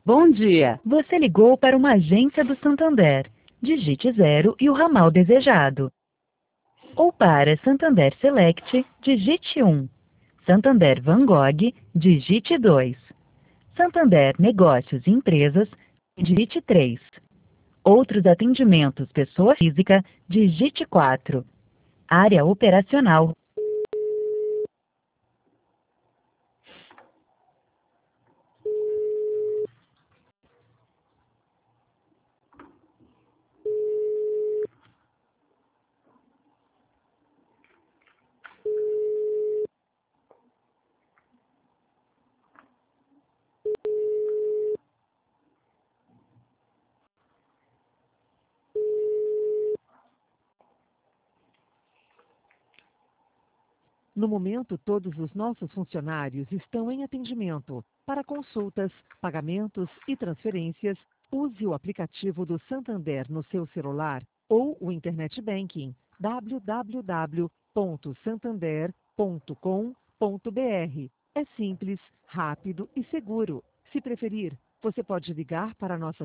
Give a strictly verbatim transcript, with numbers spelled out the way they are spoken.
Bom dia. Você ligou para uma agência do Santander. Digite zero e o ramal desejado. Ou para Santander Select, digite um. Santander Van Gogh, digite dois. Santander Negócios e Empresas, digite três. Outros atendimentos pessoa física, digite quatro. Área operacional. No momento, todos os nossos funcionários estão em atendimento. Para consultas, pagamentos e transferências, use o aplicativo do Santander no seu celular ou o Internet Banking w w w ponto santander ponto com ponto b r. É simples, rápido e seguro. Se preferir, você pode ligar para a nossa